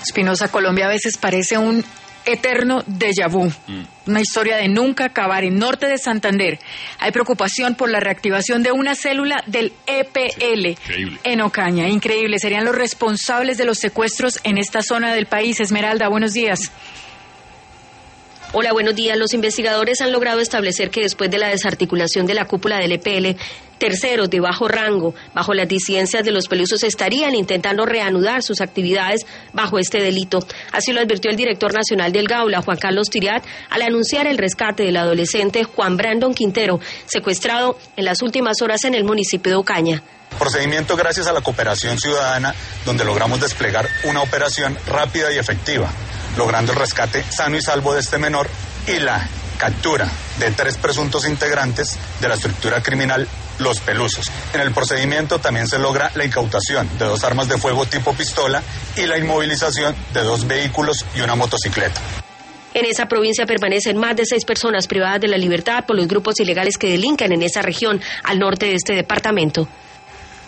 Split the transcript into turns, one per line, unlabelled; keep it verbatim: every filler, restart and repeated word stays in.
Espinosa, Colombia a veces parece un eterno déjà vu, mm. una historia de nunca acabar. En norte de Santander hay preocupación por la reactivación de una célula del E P L sí, en Ocaña. Increíble, serían los responsables de los secuestros en esta zona del país. Esmeralda, buenos días.
Hola, buenos días. Los investigadores han logrado establecer que después de la desarticulación de la cúpula del E P L, terceros de bajo rango, bajo las disidencias de los Pelusos, estarían intentando reanudar sus actividades bajo este delito. Así lo advirtió el director nacional del Gaula, Juan Carlos Tiriat, al anunciar el rescate del adolescente Juan Brandon Quintero, secuestrado en las últimas horas en el municipio de Ocaña.
Procedimiento gracias a la cooperación ciudadana, donde logramos desplegar una operación rápida y efectiva, logrando el rescate sano y salvo de este menor y la captura de tres presuntos integrantes de la estructura criminal Los Pelusos. En el procedimiento también se logra la incautación de dos armas de fuego tipo pistola y la inmovilización de dos vehículos y una motocicleta.
En esa provincia permanecen más de seis personas privadas de la libertad por los grupos ilegales que delinquen en esa región al norte de este departamento.